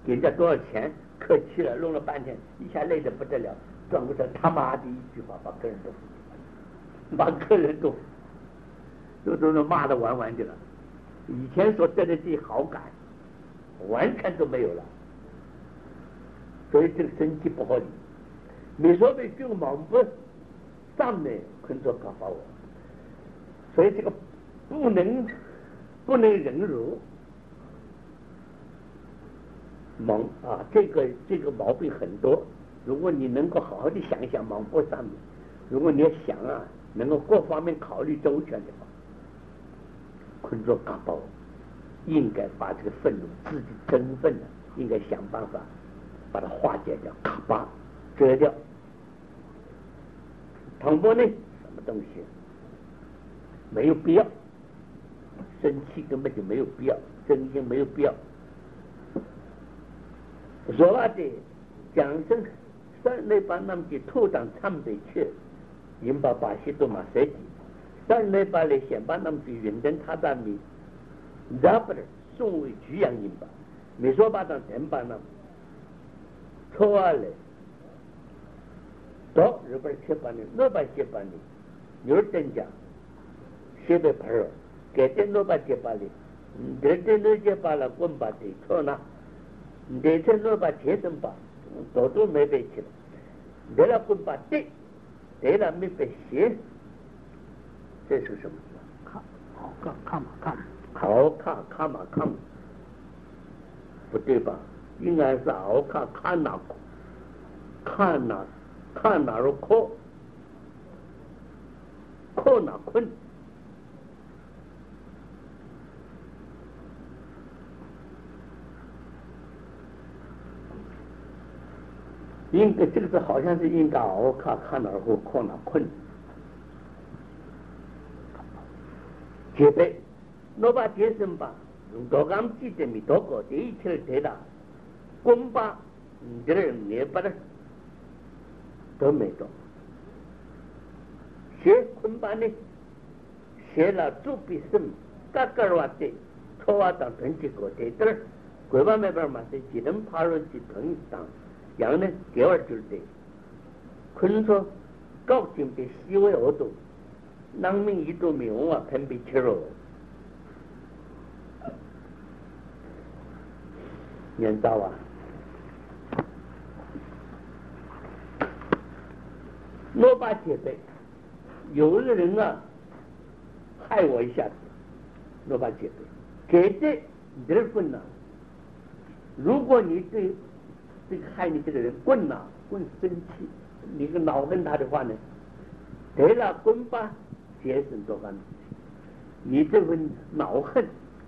给人家多少钱，客气了，弄了半天，一下累得不得了，转过头他妈的一句话把客人都骂得完完的了。以前所得的这些好感，完全都没有了。所以这个生气不合理。你说被军忙不上面困着搞把我，所以这个不能忍辱忙啊，这个毛病很多。如果你能够好好的想一想忙不上面，如果你要想啊，能够各方面考虑周全的话，困着搞把我，应该把这个愤怒自己身份呢，应该想办法把它化解掉，卡巴遮掉。倘若呢，什么东西没有必要，生气根本就没有必要，真心没有必要。说话的讲声三内把那么的土党参北去，引把巴西多马设计，三内把来先把那么的云登他在米，然不是送为居阳引把，没说把当人把那错啊嘞。또日本切班니 노바切班니 요르텐자 세베 바로 게테 노바切班니 데테 노切班라 꼰바티 초나 데테 노바切든바 도도 메베치 데라 꼰바티 데라 메베시 这是什么？卡马不对吧？应该是奥卡看哪儿科哪困，应该这个字好像是应该奥卡看哪儿或科哪困。接备，我把接生吧，多刚记得没多过，第一次得到，公吧，这人也不能。都没到，学昆班呢，学了做笔生，嘎嘎哇的，托哇当成绩过的，这国外那边嘛是只能爬入去同当，然后呢，第二就是的，昆说高兴的西为恶毒，难民一度没文化偏被切入，念到啊。我把戒备，有的人啊害我一下子，我把戒备给的你的分呢。如果你对这个害你这个人棍生气，你个恼恨他的话呢，得了棍吧，节省多干，你这份恼恨，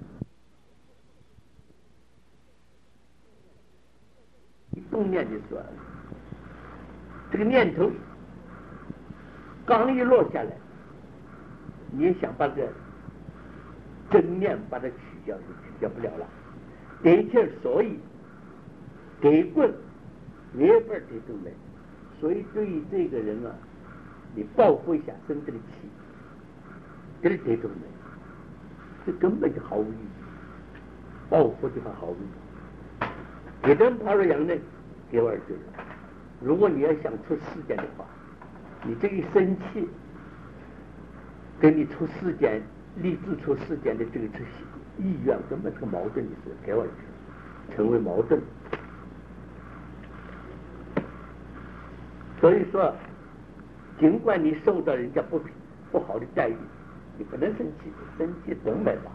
一动念就说这个念头。刚一落下来，你也想把这真念把它取消，就取消不了了。的确，所以给棍也不是这种人，所以对于这个人啊，你报复一下，生这个气，这是这种人，这根本就毫无意义，报复的话毫无意义。给人爬入阳呢，给我儿子，如果你要想出事件的话。你这一生气，跟你出事件、立志出事件的这个意愿根本是个矛盾的事，给我成为矛盾。所以说，尽管你受到人家不好的待遇，你不能生气，生气总没法。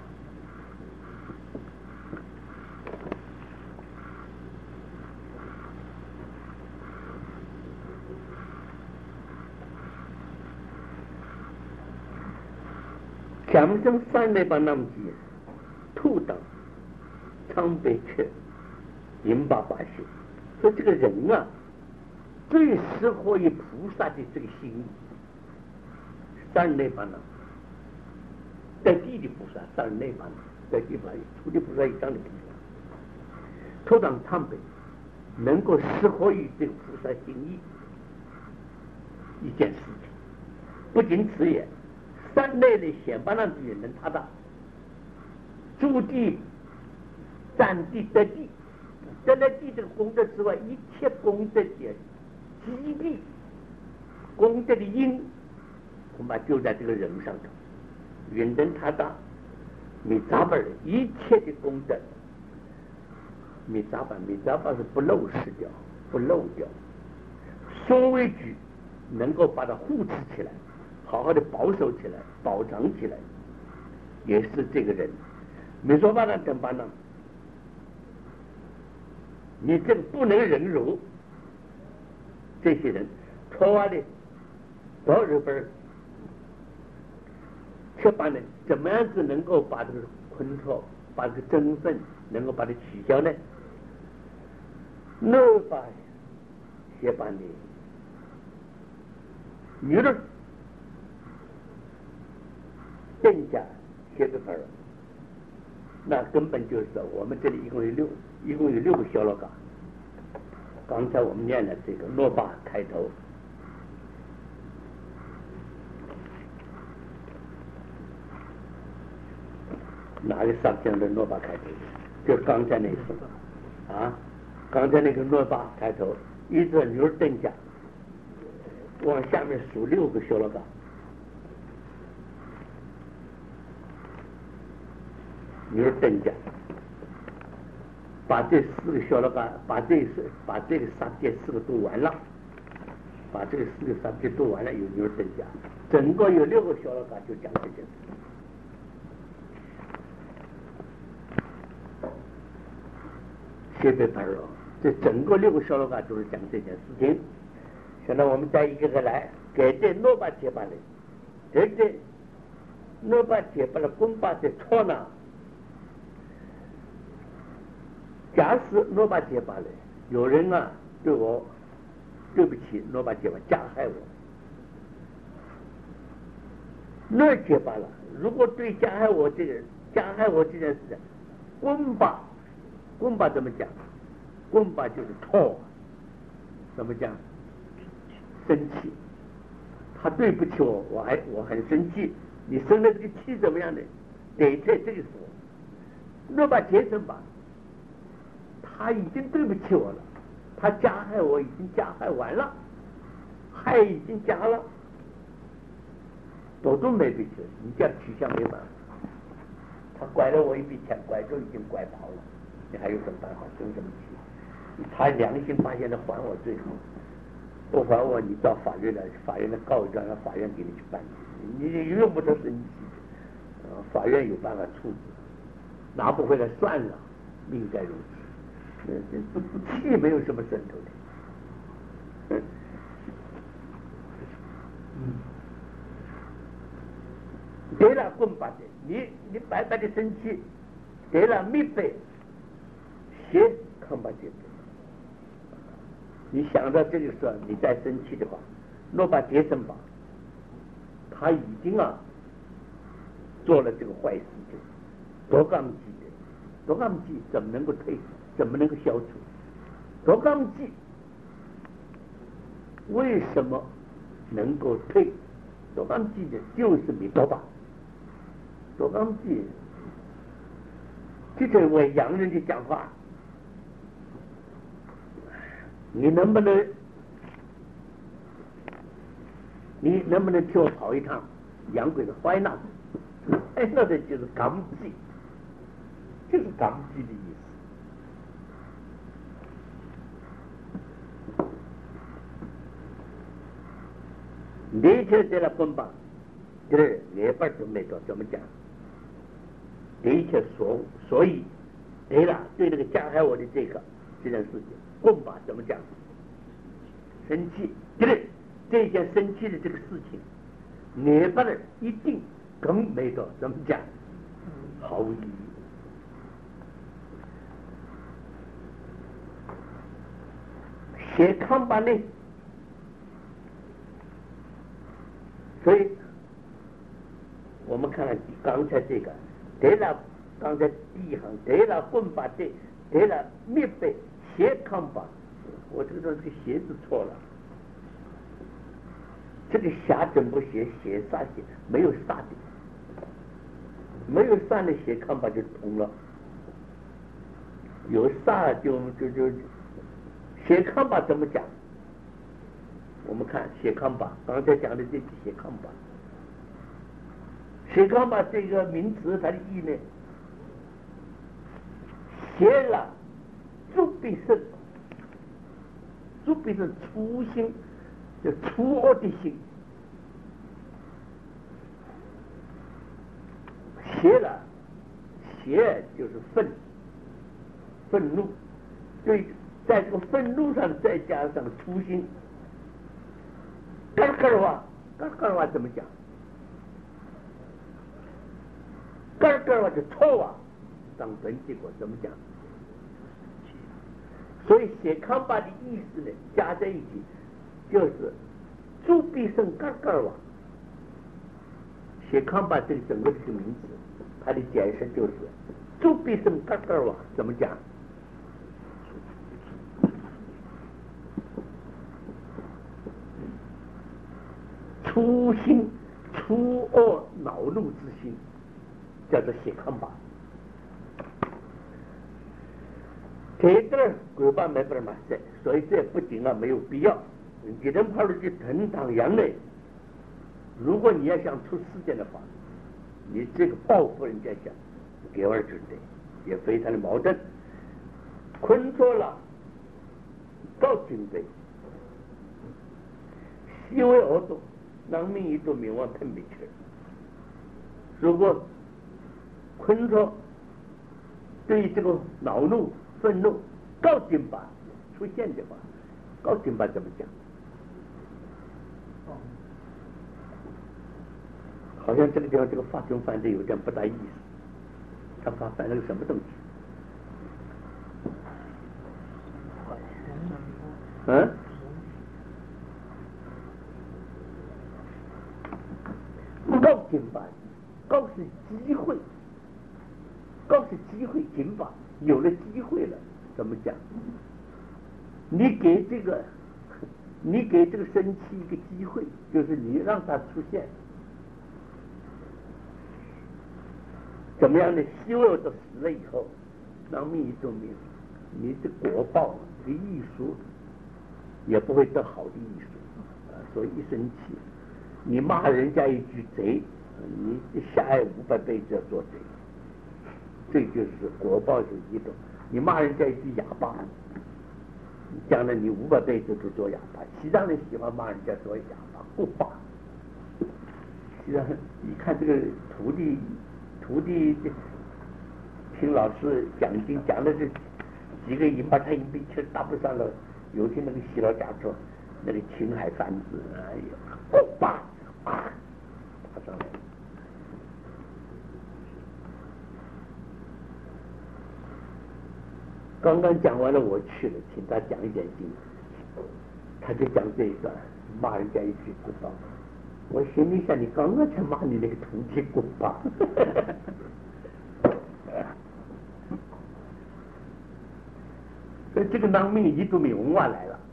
强生三内把那么几土党常被却引把把戏，说这个人啊，最适合于菩萨的这个心意。三内把那在地的菩萨，三内把那在地把土地菩萨以上的菩萨，土党常被能够适合于这个菩萨心意一件事情。不仅此也。三类的显巴那也能他的驻地占地得地， 在那积这个功德之外，一切功德的基地、功德的因，恐怕就在这个人上头。云灯他大，米扎巴一切的功德，米扎巴是不漏失掉，不漏掉。宋为举能够把它护持起来，好好的保守起来，保障起来，也是这个人。没说把它等把呢，你这不能忍辱，这些人拖完的到日本，却把呢怎么样子能够把这个昆托，把这个身份能够把它取消呢？那把先把你女人更加写个分儿，那根本就是我们这里一共有六个小老嘎。刚才我们念了这个诺巴开头，哪个上将的诺巴开头？就刚才那个啊，刚才那个诺巴开头，一直女儿邓家，往下面数6个小老嘎。女儿邓家，把这4个小老嘎，把这个三界4个读完了，把这个4个三界读完了，有女儿邓家，整个有6个小老嘎就讲这件事。谢别盘了，这整个6个小老嘎都是讲这件事情。现在我们再一个个来，给这诺巴结巴的，这诺巴结巴了，公巴的错呢。假使诺巴结巴了，有人啊对我对不起，诺巴结巴加害我，那结巴了。如果对加害我这件事，公巴怎么讲？公巴就是错，怎么讲？生气，他对不起我，我很生气。你生了这个气怎么样呢？得在这个时候，诺巴结生吧。他已经对不起我了，他加害我已经加害完了，害已经加了，都没对起，你这样取消没办法。他拐了我一笔钱，拐就已经拐跑了，你还有什么办法生什么气？他良心发现的还我最好，不还我你到法院来，法院来告一状，让法院给你去办，你用不着生气，法院有办法处置，拿不回来算了，命该如此。气没有什么渗透的，对了，棍把的，你白白的生气，对了，密背，邪看不见。你想到这个时候，你再生气的话，若把杰森吧，他已经做了这个坏事情，多刚记的，多刚记怎么能够退？怎么能够消除？夺纲记为什么能够退？夺纲记的就是弥陀吧。夺纲记，这是我洋人的讲话，你能不能替我跑一趟洋鬼子坏那？坏那的就是纲记，就是纲记的意思。你确在了棍棒，就是两半都没到，怎么讲？的确所以，对了，对那个加害我的这件事情，棍棒怎么讲？生气，对这件生气的这个事情，两半人一定更没到，怎么讲？毫无意义。写康巴呢？所以，我们看刚才这个，对了，刚才第一行，对了，棍把对了，灭背斜康吧，我这个斜字错了，这个狭怎么写？斜煞写，没有煞的，没有煞的斜康吧就通了。 有啥就写康巴怎么讲？我们看写康巴，刚才讲的这写康巴，写康巴这个名词它的意呢，写了诸必胜，诸必胜初心，就初恶的心，写了，写就是愤怒，对，在这个愤怒上再加上初心。嘎嘎哇怎么讲？嘎嘎哇就错啊，当本结果怎么讲？所以写康巴的意思呢，加在一起就是诸必胜嘎嘎哇。写康巴这个整个这个名词，它的解释就是诸必胜嘎嘎哇怎么讲？初心、初恶恼怒之心，叫做写康巴。这点鬼巴没办法塞，所以这不仅没有必要。你能跑出去腾堂阳内，如果你要想出事件的话，你这个报复人家想，给而准的，也非常的矛盾。困错了，告警备，细微恶动。让民一度冥王喷不去。如果昆虫对于这个恼怒、愤怒、高警吧出现的话，高警吧怎么讲？好像这个地方这个发中翻的有点不大意思，他翻了个什么东西？嗯？高警吧，高是机会，高是机会，警吧有了机会了，怎么讲？你给这个生气一个机会，就是你让它出现，怎么样呢？希望都死了以后，让命一种命，你的果报，这个艺术也不会得好的艺术啊，所以一生气。你骂人家一句贼，你下500辈子要做贼，这就是果报是一种。你骂人家一句哑巴，将来你500辈子都做哑巴。西藏人喜欢骂人家做哑巴，不巴。西藏一看这个徒弟听老师讲经讲的这几个银把他银币气搭不上了，有些那个西老家说那个青海贩子，哎呀，不巴。爬上来，刚刚讲完了，我去了，请他讲一点经，他就讲这一段，骂人家一句不巴。我心里想，你刚刚才骂你那个徒弟不巴。所以这个当命一度命文化来了。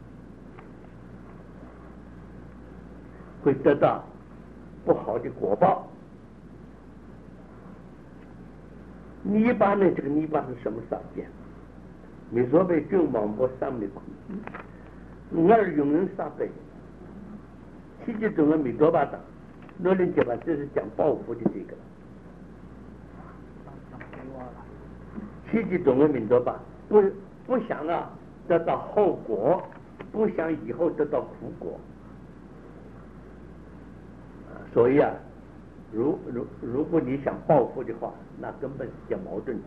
会得到不好的果报。泥巴呢？这个泥巴是什么少见？你说被正王波上面苦，而用人杀辈，七级中的弥多巴党，罗林结巴这是讲报复的这个。七级中的弥多巴不想得到后果，不想以后得到苦果。所以如果你想报复的话，那根本是讲矛盾的。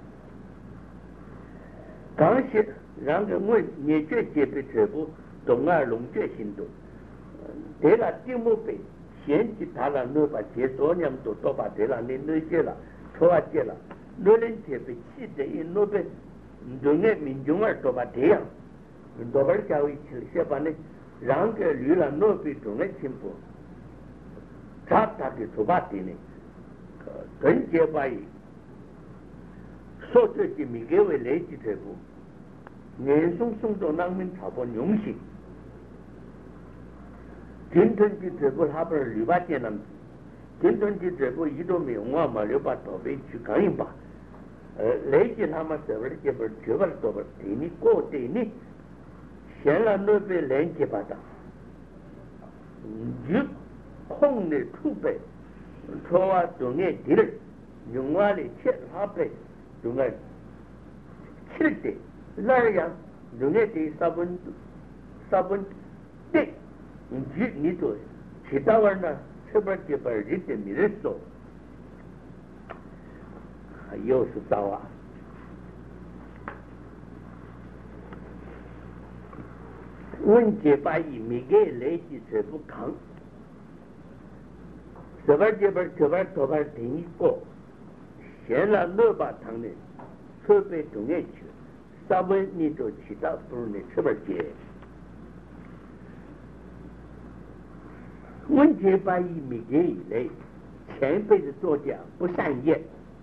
刚些然后我业觉界别这部东二龙觉行动，对了，定目被先去他了，你把解说两都把对了，你解了，错啊解了，你人特别气的，因你被人的民众儿都把这样，多把教育起来，先把你让给绿了，你被中的进步。他的出发点呢，跟结巴以所做的米给为累积这部，年松松到南门草坡用心，今天的这部他不是600件了，今天的这部一度没用嘛，600多倍去看一把， 来见他们这边的这边绝不多不对你过对你，先让那边连接把它，就空的储备，说话中间地儿，用完的钱他备，中间吃的那样，中间的三分对，你做，其他玩呢，这边这边人的没人做。又是糟啊！问节把一每个来去这不扛，这边这边停一个，先让那把汤的特别中间去，稍微你就其他不如你这边接。问节把一每个以来，前辈子作家不善业。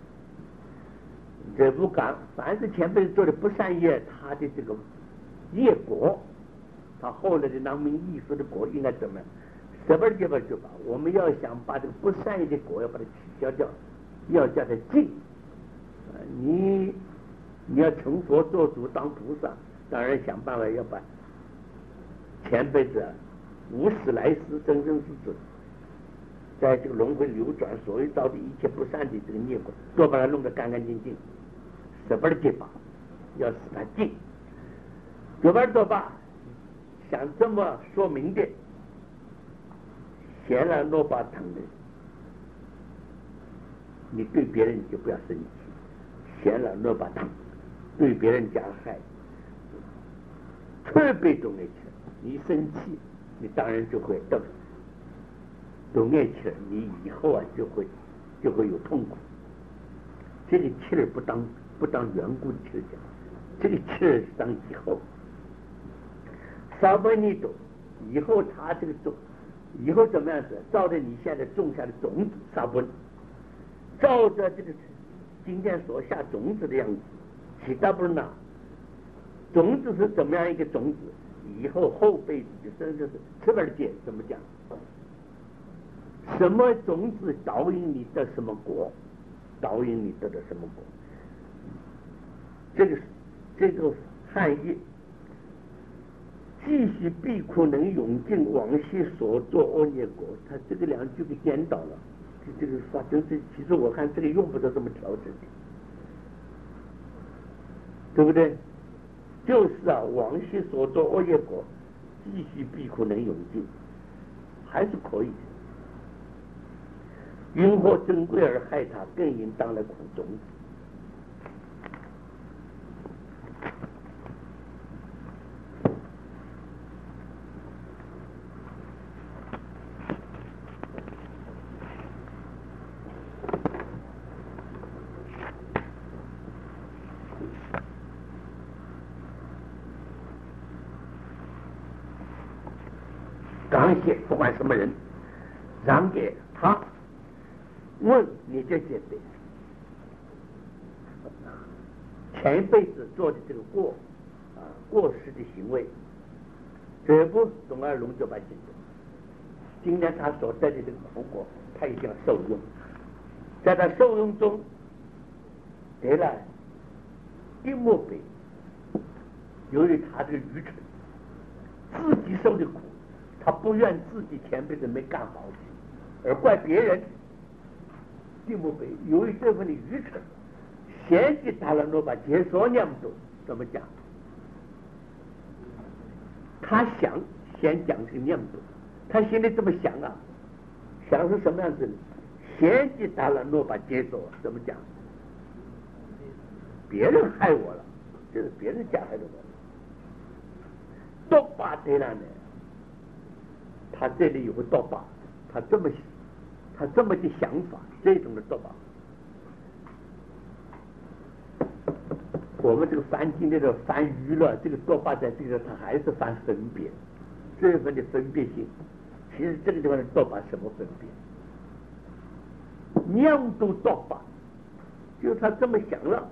这不干，凡是前辈子做的不善业，他的这个业果，他后来的那门艺术的果应该怎么样？这边这边就把我们要想把这个不善业的果要把它取消掉，要叫它净。你要成佛做主当菩萨，当然想办法要把前辈子无始来世生生世世在这个轮回流转所遇到的一切不善的这个孽果，都把它弄得干干净净。这边的这把要使它净，这边的把想这么说明的，先让罗巴疼的，你对别人就不要生气，先让罗巴疼，对别人加害，特别重爱起来，你生气，你当然就会动爱起来，你以后啊就会有痛苦。这个气儿不当缘故的气儿讲，这个气儿是当以后。稍微你懂，以后他这个种，以后怎么样子？照着你现在种下的种子，稍微照着这个今天所下种子的样子，其他不是呢？种子是怎么样一个种子？以后后辈子就真的是这边的解怎么讲？什么种子导引你得什么果？导引你得的什么果？这个汉译，继续避苦能永尽往昔所作恶业果，他这个两句给颠倒了。这个发生这，其实我看这个用不着这么调整的，对不对？就是啊，往昔所作恶业果，继续避苦能永尽，还是可以的。因祸珍贵而害他，更应当来苦种子。刚写不管什么人，让给他。问你这些对，前一辈子做的这个过失的行为，这不董二龙就把记住，今天他所得的这个苦果，他一定要受用，在他受用中得了一莫悲，由于他这个愚蠢，自己受的苦，他不愿自己前辈子没干好，而怪别人。地目悲，由于这份的愚蠢，先给他了，把解说念不懂，怎么讲？他想先讲这个念不懂，他心里这么想啊，想是什么样子呢？先给他了，把解说怎么讲？别人害我了，这是别人加害的我。多巴对了呢，他这里有个多巴，他这么的想法。这种的做法，我们这个翻经的翻娱乐，这个做法在这个它还是翻分别，这份的分别性，其实这个地方的做法什么分别？念度做法，就他这么想了，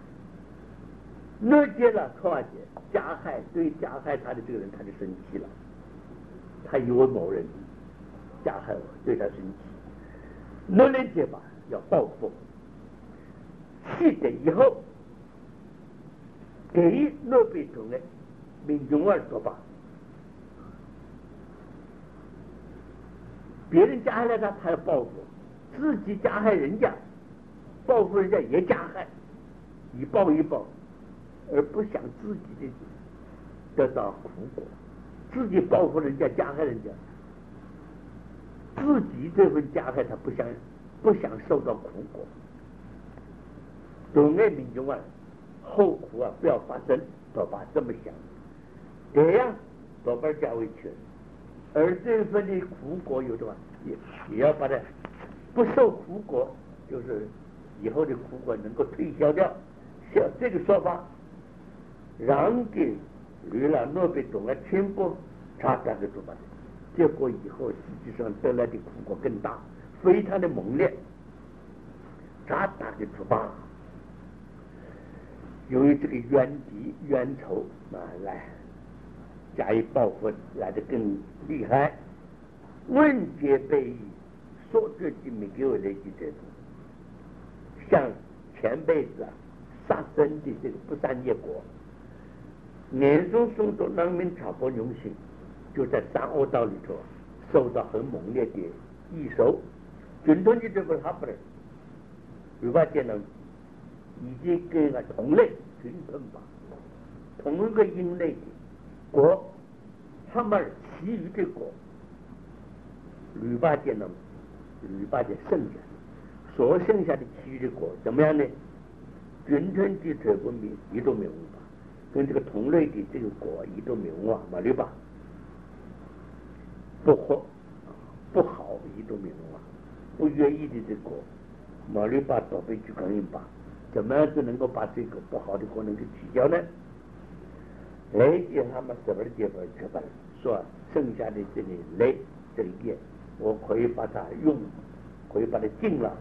那接了错解加害，对加害他的这个人他就生气了，他以为某人加害我，对他生气。那人结吧要报复， 气得以后给诺贝同的民众而作罢，别人加害了他要报复，自己加害人家，报复人家也加害，一报一报，而不想自己的得到苦果，自己报复人家加害人家，自己这份加害他不想受到苦果，懂爱民众啊，后苦啊不要发生，多把这么想，这样多半加委屈，而这份的苦果有的话也要把它不受苦果，就是以后的苦果能够推销掉，像这个说法让给吕老诺贝总了全部查这个做法，结果以后实际上得来的苦果更大，非常的猛烈，查打的出吧。由于这个冤敌冤仇来加以报复，来得更厉害。问劫被以说这句没给我来记这种，像前辈子杀生的这个不善业果，年松松都人民差不用心，就在三恶道里头受到很猛烈的异受，军团的这个他不能，有把见到已经跟个同类军团吧，同一个因类的果，他们其余的果，吕八见到吕八的剩下，所剩下的其余的果怎么样呢？军团的这个名一都没有吧，跟这个同类的这个果一都没有啊，马吕八不好不好一都没有啊，不愿意的这个果，马吕八倒被去感应吧。怎么样子能够把这个不好的果能给取消呢？雷给他们什么地方吃饭，说剩下的这个雷这个叶，我可以把它用，可以把它禁了。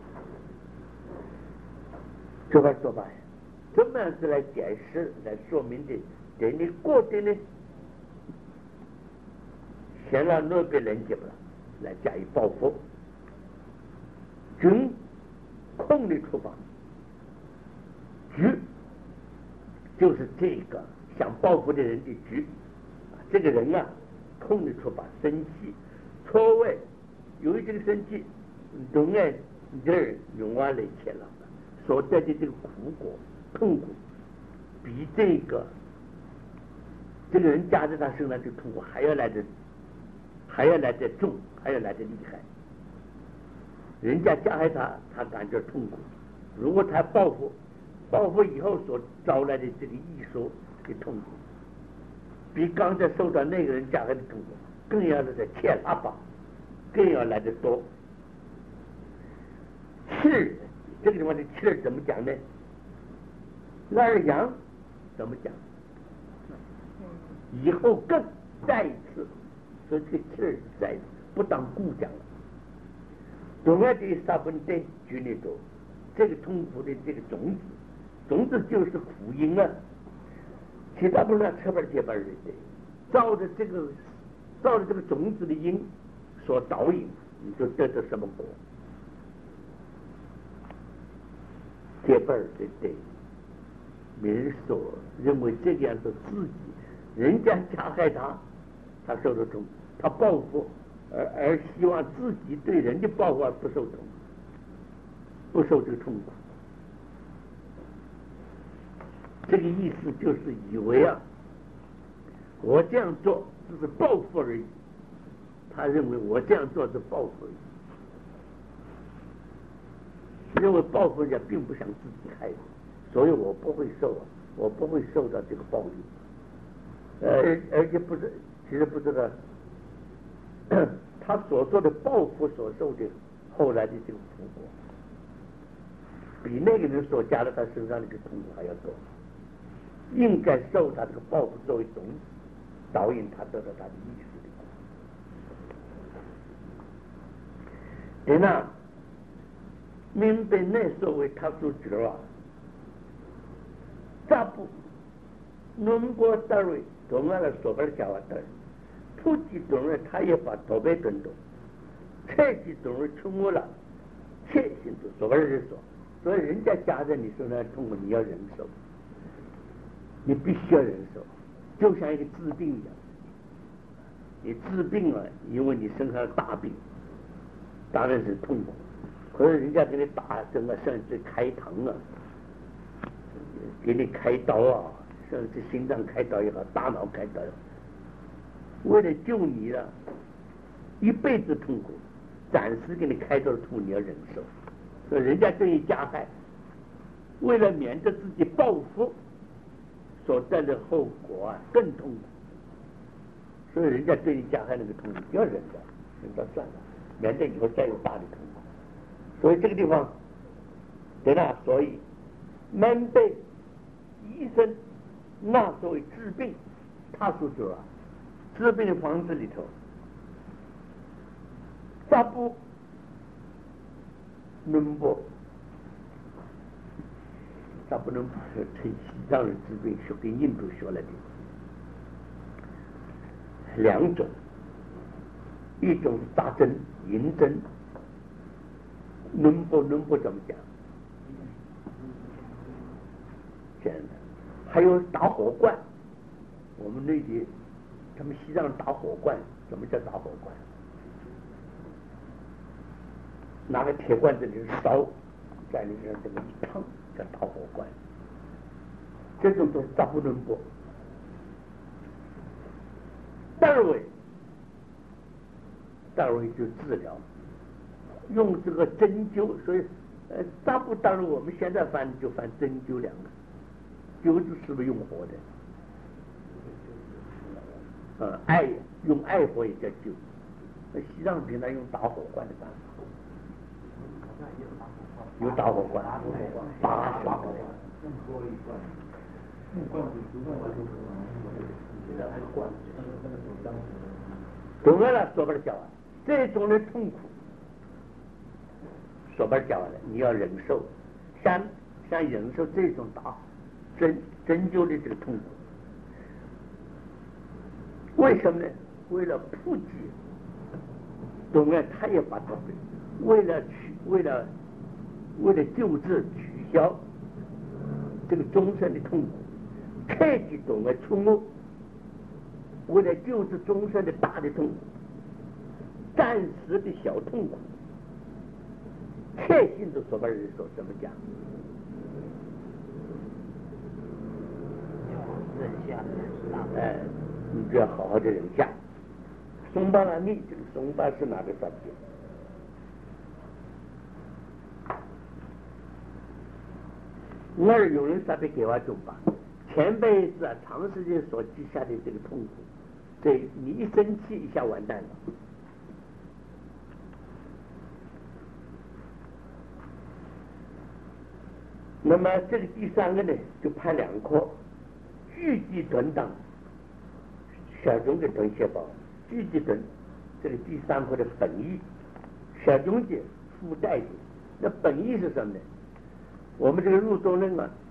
这块说法，怎么样子来解释来说明的？给你过的呢，先让诺贝人接不了，来加以报复，军控的处罚。局就是这个想报复的人的局，这个人啊，控的出发生气，错位，由于这个生气，总爱这儿用完了钱了，所带的这个苦果痛苦，比这个人加在他身上的痛苦还要来得重，还要来得厉害。人家加害他，他感觉痛苦；如果他报复以后所招来的这个艺术的痛苦，比刚才受到那个人加害的痛苦更要来的切拉吧，更要来的多。气儿这个地方的气儿怎么讲呢？那儿阳怎么讲？以后更再一次，所以这个气儿再不当故讲了。总要的三分对举例头，这个痛苦的这个种子就是苦因啊，其他不是车本结本的，照着这个种子的因所导引，你就得到什么果？结本的对，别人所认为这个样子自己，人家加害他受到痛，他报复，而希望自己对人的报复而不受痛，不受这个痛苦。这个意思就是以为啊，我这样做只是报复而已，他认为我这样做是报复而已，认为报复人家并不想自己害，所以我不会受到这个报应，而且不是，其实不知道他所做的报复所受的后来的这个苦果，比那个人所加在他身上的这个痛苦还要多。应该受他这个报复作为种子，导引他得到他的意识的。对呢，明白那所谓他所觉啊，咋不能过单位，同样的所谓的讲话单位，突击单位他也把头被蹲住，菜鸡单位出没了，切心就所谓的说， 所以人家夹在你身上痛苦，你要忍受，你必须要忍受，就像一个治病一样。你治病了，因为你身上大病，当然是痛苦。可是人家给你打整个甚至开膛啊，给你开刀啊，甚至心脏开刀也好，大脑开刀也好，为了救你了，一辈子痛苦，暂时给你开刀的痛你要忍受。所以人家对你加害，为了免得自己报复所带的后果啊更痛苦，所以人家对你加害那个痛苦不要忍着，忍着算了，免得以后再有大的痛苦。所以这个地方对吧？所以门被医生那作为治病，他说说啊，治病的方子里头，扎布能不扎布能是从西藏人治病学跟印度学来的两种，一种是扎针银针，能不怎么讲？这样的，还有打火罐，我们内地他们西藏打火罐，什么叫打火罐？拿个铁罐子里烧，在里面这么一烫，叫打火罐。这种都是扎不能过。二位就治疗，用这个针灸，所以扎不当然我们现在翻就翻针灸两个，灸字是不是用火的？用艾火也叫灸。西藏平常用打火罐的办法。有打火罐，打火罐，懂了，说不了讲啊，这种的痛苦，说不了讲了，你要忍受，像忍受这种针灸的这个痛苦，为什么呢？为了普及，懂了，他也把它为了救治取消这个终身的痛苦，特地懂了出没，为了救治终身的大的痛苦，暂时的小痛苦，特性的说法人说怎么讲？ 忍下， 你就要好好的忍下。松巴拉密，这个松巴是哪个法界？有人啥的给我种吧，前辈子长时间所记下的这个痛苦，对你一生气一下完蛋了。那么这个第三个呢，就判两科，聚集囤党，小众的囤血包，聚集囤，这个第三科的本意，小众的附带的，那本意是什么呢？我们这个入中论啊，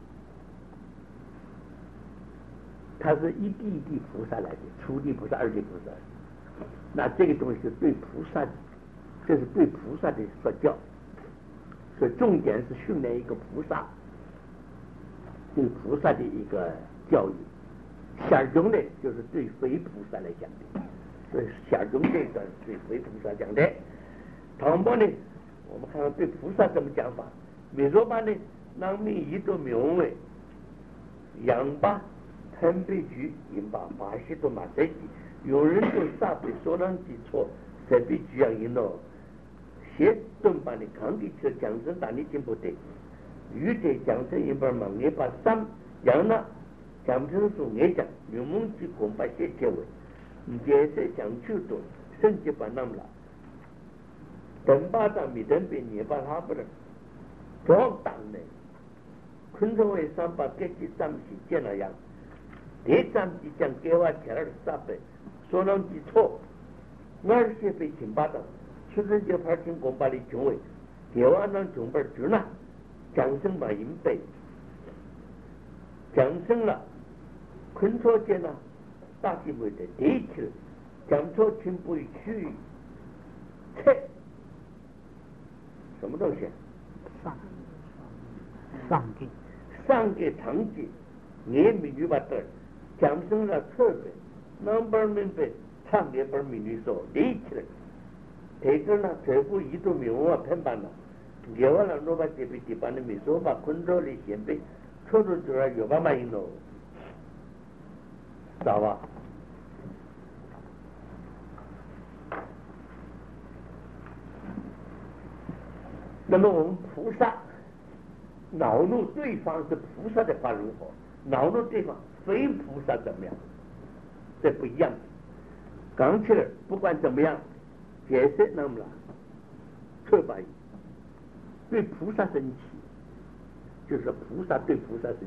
它是一地一地菩萨来的，初地菩萨、二地菩萨。那这个东西是对菩萨的，这是对菩萨的说教，所以重点是训练一个菩萨，对菩萨的一个教育。小众呢，就是对非菩萨来讲的，所以小众这段是对非菩萨讲的。唐波呢，我们看看对菩萨怎么讲法。比如吧呢，让命一度名为杨巴腾被局引把巴西多马赛基，有人就杀被所让基错，才被局养引了，协顿把你抗击车讲成打你进不得，与这讲成一半忙也把三养了，讲成说也讲，有梦之恐怕些结尾，你这些讲就多，甚至把那么了，等巴掌米等被你把他不能。壮胆的，昆虫为三把各级三是见了样，第三级将给我前二三倍，所能记错，二些被请巴掌，出生就派进公巴的军委，给我让军本局呢，讲声把银杯，讲声了，昆虫间呢，大机会的第一次，讲错全部去，切，什么东西？ 上给上给堂吉，俺美女把这讲成了特别，能把明白唱给把美女说离起来，这个呢最后一度名我偏办了，给我了，我把这边地方的没说把昆州的先辈，抽出就要有办法用喽，知道吧？那么我们菩萨恼怒对方是菩萨的话如何？恼怒对方非菩萨怎么样？这不一样。讲起来不管怎么样，解释那么了，错吧？对菩萨生气，就是菩萨对菩萨生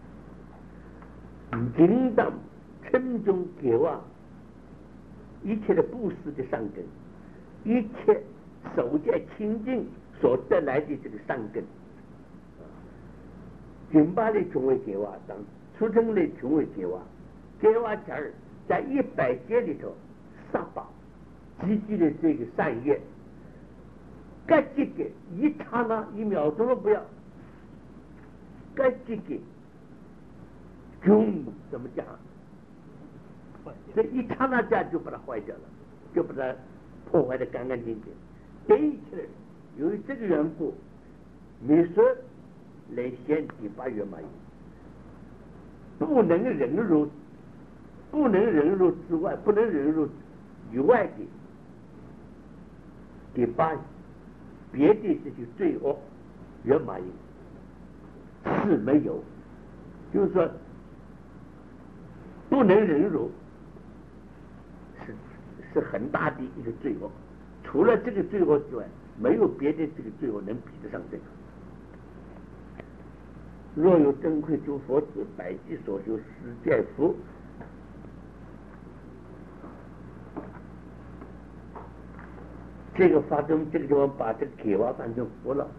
气。应当称重给我一切的布施的善根，一切守戒清净所得来的这个善根，金巴的穷为给我当出生的穷为给我，给我这儿在100劫里头撒把积聚的这个善业，该几个一刹那1秒钟都不要，该几个怎么讲？这一刹那间就把它坏掉了，就把它破坏的干干净净。这一切由于这个缘故，美说来显第8月嘛，不能忍辱，不能忍辱之外，不能忍辱以外的第8别的这些罪恶圆满是没有，就是说不能忍辱是很大的一个罪恶，除了这个罪恶之外，没有别的这个罪恶能比得上这个。若有真愧诸佛子，百计所修世界福。这个发生这个地方把这个给娃翻成福了。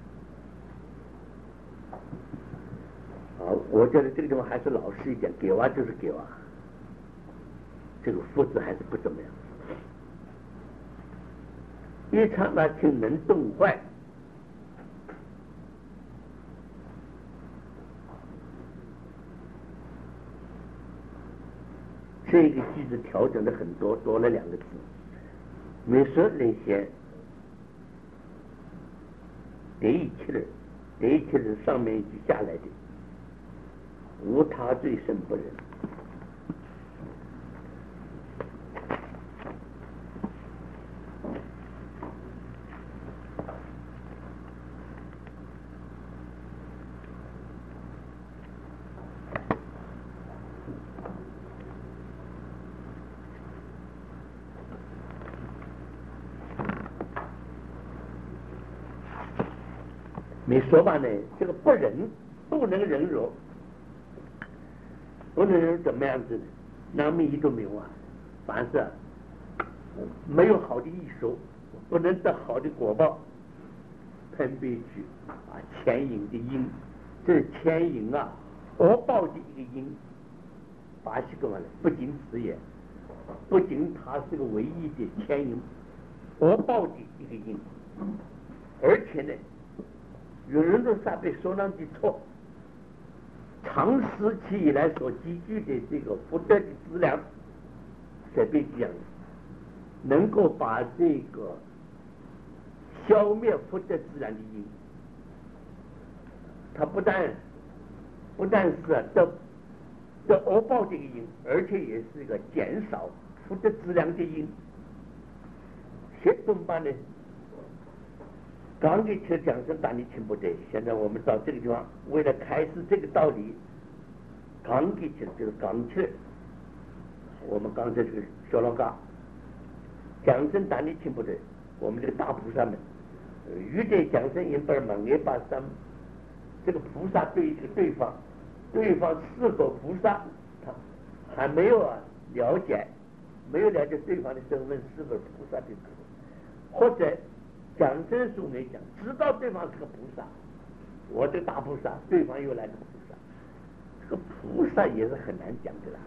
我觉得这个地方还是老实一点，给娃就是给娃，这个福字还是不怎么样。一刹那情能动坏，这个句子调整的很多，多了2个字。没说那些第一期是上面一句下来的，无他罪甚不忍。没说吧呢？这个不忍，不能忍辱，不能忍怎么样子呢？南无一都没有啊，凡是没有好的艺术，不能得好的果报，喷悲剧啊，牵引的因，这是牵引啊，恶报的一个因。巴西干嘛呢？不仅此也，不仅它是个唯一的牵引恶报的一个因，而且呢，有人都是被所让的错，长时期以来所积聚的这个福德的资粮，才被这样，能够把这个消灭福德资粮的因，它不但是得恶报这个因，而且也是一个减少福德资粮的因。谁怎么办呢？刚给去讲声大你听不得，现在我们到这个地方，为了开始这个道理，刚给去就是刚去，我们刚才这个小老嘎讲声大你听不得，我们这个大菩萨们，遇得讲声一本嘛，也把三这个菩萨对这个对方是否菩萨，他还没有了解，没有了解对方的身份是否菩萨的，或者讲真书没讲，知道对方是个菩萨，我这大菩萨，对方又来个菩萨，这个菩萨也是很难讲的啦。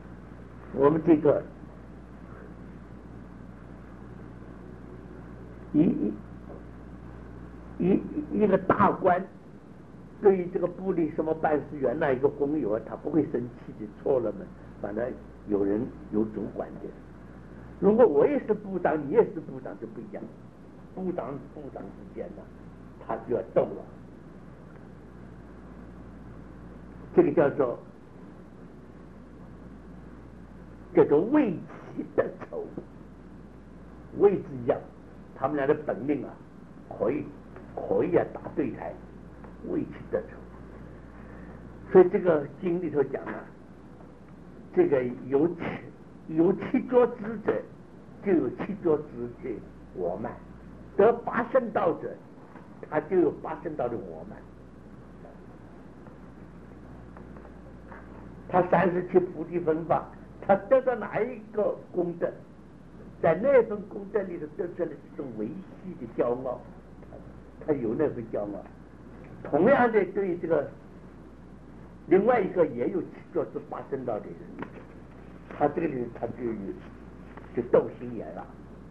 我们这个一个大官对于这个部里什么办事员一个工友他不会生气的，错了嘛，反正有人有主管的。如果我也是部长，你也是部长就不一样，部长之间呢，他就要斗了。这个叫做魏齐的仇，魏之一样，他们俩的本领可以打对台，魏齐的仇。所以这个经里头讲这个有七作之者，就有七作之的我慢；得八圣道者，他就有八圣道的我慢。他37菩提分法，他得到哪一个功德，在那份功德里头得出来这种维系的骄傲，他有那份骄傲。同样的，对于这个另外一个也有七作之八圣道的人，他这个人他就斗心眼了。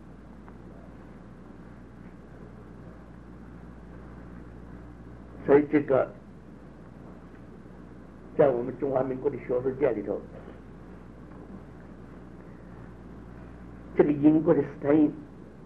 所以这个在我们中华民国的学术界里头，这个英国的斯坦因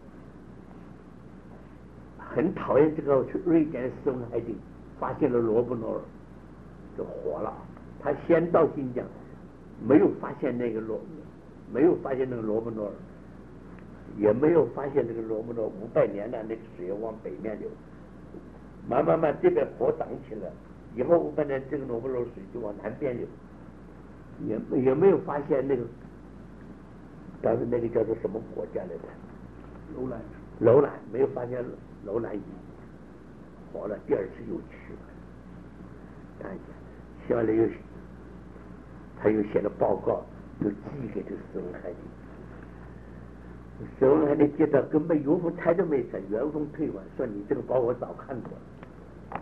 很讨厌这个瑞典的斯文海丁发现了罗伯诺尔，就火了。他先到新疆，没有发现那个罗伯诺尔，也没有发现那个罗伯诺尔500年了，那个水往北面流，慢慢这边火涨起来，以后500年这个罗伯诺尔水就往南边流，也没有发现那个当时那个叫做什么国家来的？楼兰没有发现楼兰语，火了，第二次又去了，看一下，下来他又写了报告，就寄给这斯文海丁。斯文海丁接到根本原封拆都没拆，原封退还，说你这个报我早看过了。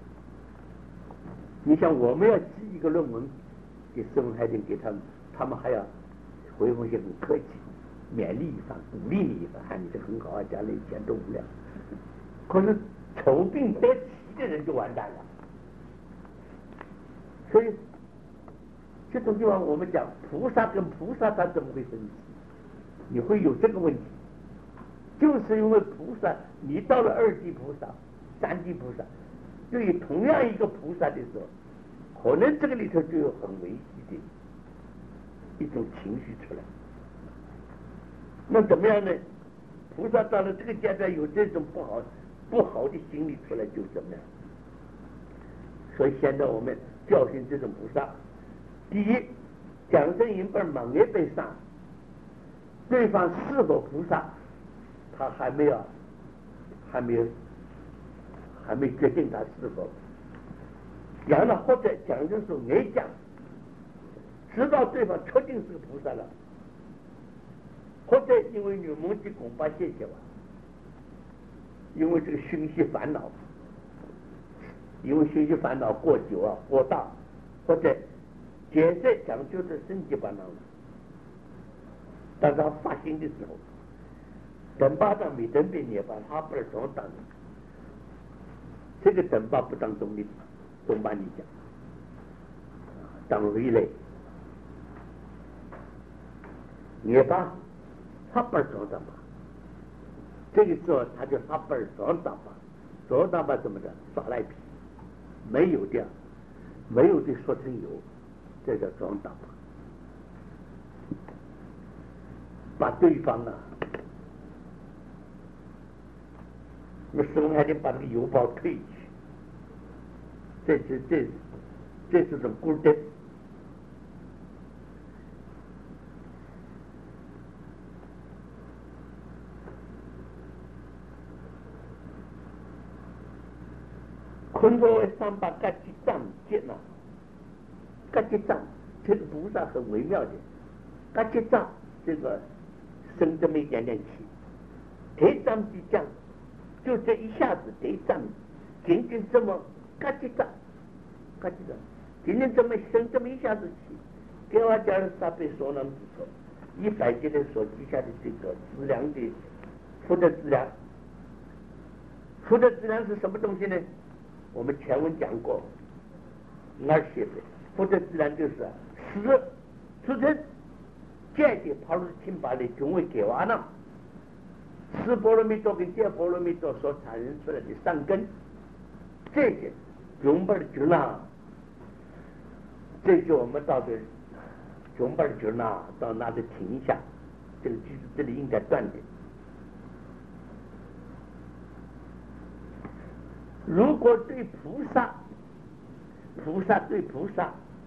你想我们要寄一个论文给斯文海丁给他们，他们还要回复些很客气，勉励一番，鼓励你一番，你这很好将来前途无量。可是丑病得齐的人就完蛋了。所以这种地方我们讲菩萨跟菩萨他怎么会生气？你会有这个问题，就是因为菩萨你到了2地菩萨、3地菩萨，对于同样一个菩萨的时候，可能这个里头就有很维系的一种情绪出来。那怎么样呢？菩萨到了这个阶段有这种不好的心理出来就怎么样？所以现在我们教训这种菩萨，第一，讲真一本猛一本上，对方是否菩萨，他还没决定他是否。讲了或者讲的时候没讲，知道对方确定是个菩萨了，或者因为女蒙的恐怕谢谢吧，因为这个熏习烦恼，因为熏习烦恼过久过大，或者解释讲究的身体烦恼了。当他发心的时候，等巴掌没等别捏把他不是总当，这个等巴不当中的中班你讲，当回来，捏巴他不是总当吧，这个时候他就他不是总当吧，总当吧怎么着耍赖皮，没有的说成有，这叫总当吧。把对方那斯文海丁把这个邮包退去，这是种孤德。昆陀为3把嘎吉藏结呢，嘎吉藏这个菩萨很微妙的，嘎吉藏这个生这么一点点气，得藏即降，就这一下子得藏，仅仅这么嘎吉藏，仅仅这么生这么一下子气，给我讲了3倍所能之错，100斤的所记下的这个质量的负的质量， 福德自然是什么东西呢？我们前文讲过，而且福德自然就是十出生戒的跑入清白的均为给完了，十波罗蜜多跟戒波罗蜜多所产生出来的善根，这些均本均呐，这就我们到这均本均呐，到那里停一下，这个句子这里应该断点。如果对菩萨对菩萨，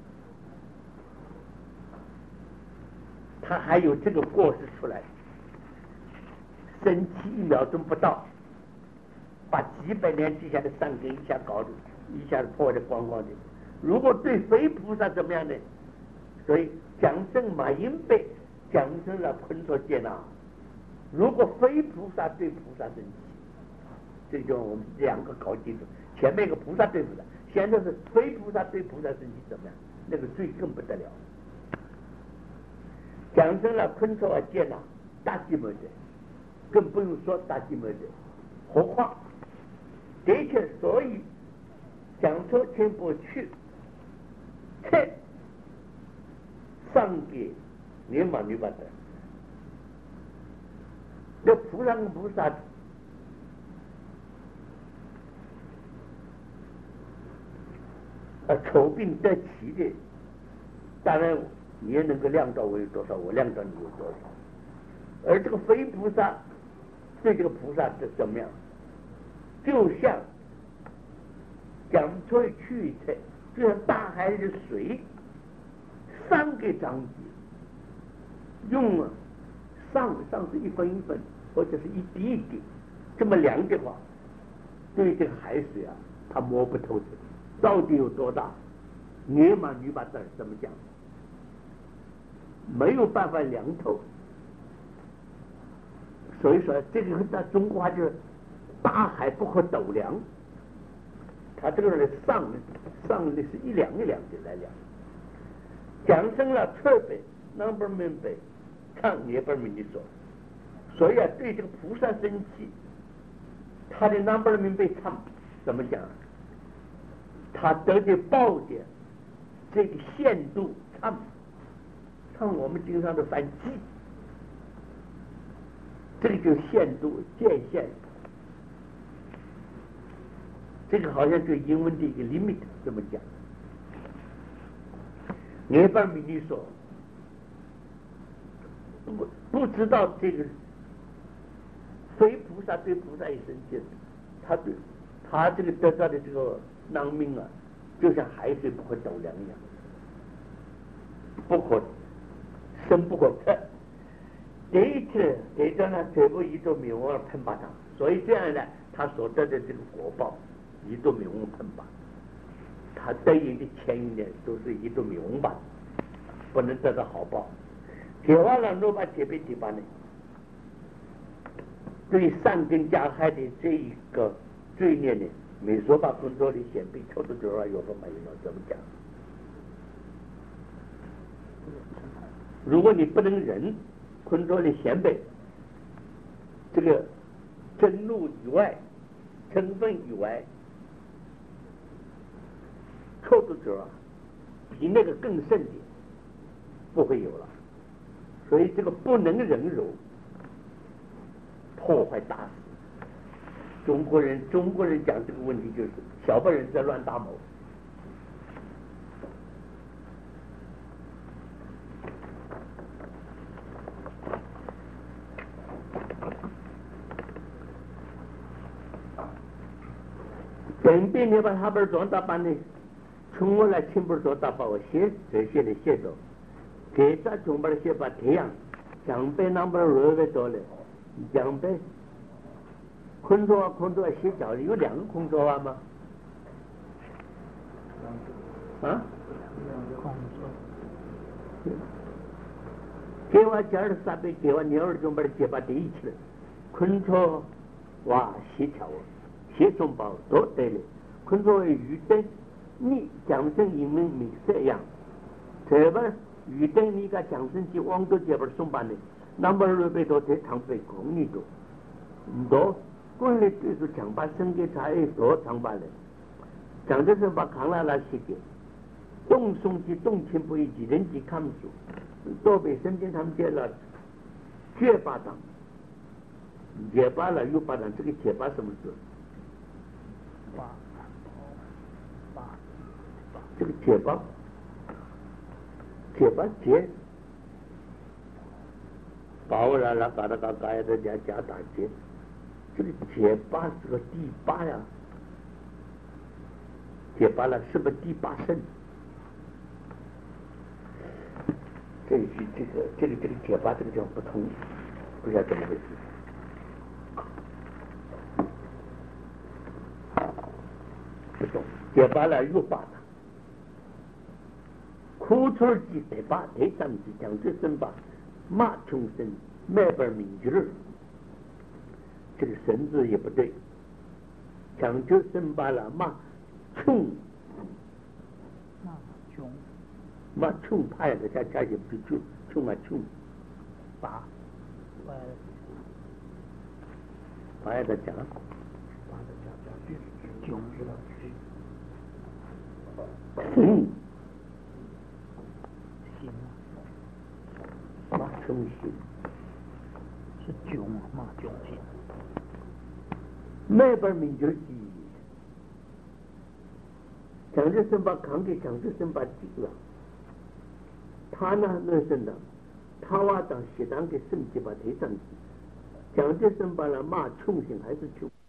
他还有这个过失出来，生气1秒钟不到，把几百年积下的善根一下搞的，一下子破得光光的。如果对非菩萨怎么样呢？所以讲圣马因被讲成了昆陀戒那。如果非菩萨对菩萨生气，这就我们两个搞清楚，前面一个菩萨对菩萨，现在是非菩萨对菩萨生气怎么样？那个罪更不得了。讲成了昆陀戒那，大忌没得，更不用说大忌没得，何况的确，所以讲说前不去，才上给涅玛女巴的。那菩萨跟菩萨丑病得齐的，当然你也能够量到我有多少，我量到你有多少。而这个非菩萨对这个菩萨是怎么样？就像讲出去一切，就像大海里的水上给长子，用上是一分一分，或者是一滴一滴，这么量的话，对这个海水啊，它摸不透的，到底有多大？涅玛女巴这怎么讲？没有办法量透。所以说，这个在中国话就是大海不可斗量。他这个人上的是一两一两的来量，讲成了特别 number 明白，看涅槃明的说。所以啊，对这个菩萨生气，他的 number 明白唱怎么讲？他得的报的这个限度唱我们经常的翻记，这个就是限度界限。这个好像就英文的一个 limit 这么讲。涅槃明的说，不知道这个非菩萨对菩萨也生气，他这个得到的这个囊命啊，就像海水不可斗量一样，不可深不可测。这个呢，全部一都冥王喷把他，所以这样呢，他所得的这个果报一都冥王喷把，他对应的前一年都是一都冥王把，不能得到好报。铁瓦朗罗巴铁贝提巴呢，对善根加害的这一个罪孽呢，美说把工作的显被抽的时候有个没有怎么讲？如果你不能忍，昆作的显摆，这个真怒以外，成分以外，抽的时候比那个更甚的不会有了。所以这个不能忍辱，破坏大事。中国人讲这个问题就是小辈人在乱打谋。本边你把他们做大班呢，从我来亲不做大班，我写这些的写着，给咱中边的写把这样，江北那边热的多了，江北空作写脚里有2个空作啊吗？啊？给我家的3倍，给我2中边的写把这一起了，空作哇写条啊。写中包都对了，昆作为鱼灯，你讲成英文名这样，这边鱼灯你个讲成去往多这边送办的，那么2倍多在唐北公里多，多本来就是强把生给他一多长把人，讲的是把扛拉拉西给，动松及动情不一及人及看住，都被圣经他们接了结巴党，结巴了又巴党，这个结巴什么字？这个结巴，结巴结，包了啦，嘎哒嘎嘎的加大结。这个结巴是个第八呀，结巴了是不是第八声？这个结巴这个地方不通，不知道怎么回事。不懂，结巴了又巴了，苦村儿记得巴台上记讲这声巴，马穷声麦本名句儿。这个神字也不对，讲究生巴了马穷，马穷怕呀，加也不穷，穷啊穷，把呀的讲，穷马穷心是穷马穷心。 那本名就是记忆，讲究生把扛给讲究生把记了，他呢那生的，他娃当西当给升级把推上去，讲究生把了骂穷心还是穷。